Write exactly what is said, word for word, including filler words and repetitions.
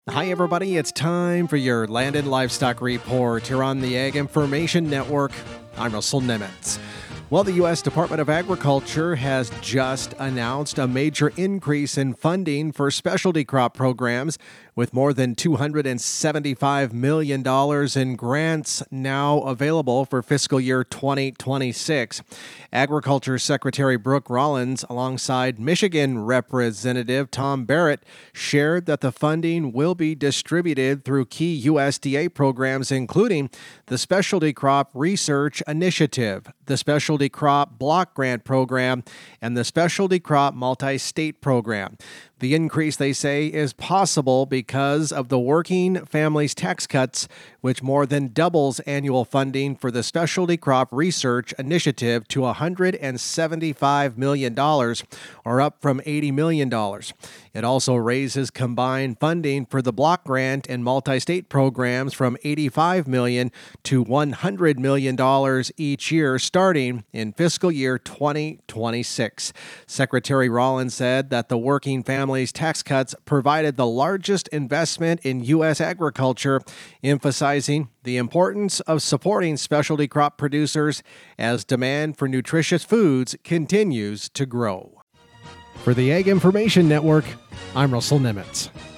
Hi, everybody. It's time for your Land and Livestock Report here on the Ag Information Network. I'm Russell Nemitz. Well, the U S Department of Agriculture has just announced a major increase in funding for specialty crop programs, with more than two hundred seventy-five million dollars in grants now available for fiscal year twenty twenty-six. Agriculture Secretary Brooke Rollins, alongside Michigan Representative Tom Barrett, shared that the funding will be distributed through key U S D A programs, including the Specialty Crop Research Initiative, the Specialty Crop Block Grant Program, and the Specialty Crop Multi-State Program. The increase, they say, is possible because of the Working Families Tax Cuts, which more than doubles annual funding for the Specialty Crop Research Initiative to one hundred seventy-five million dollars, or up from eighty million dollars. It also raises combined funding for the block grant and multi-state programs from eighty-five million dollars to one hundred million dollars each year, starting in fiscal year twenty twenty-six. Secretary Rollins said that the Working Families Tax Cuts provided the largest investment in U S agriculture, emphasizing the importance of supporting specialty crop producers as demand for nutritious foods continues to grow. For the Ag Information Network, I'm Russell Nemitz.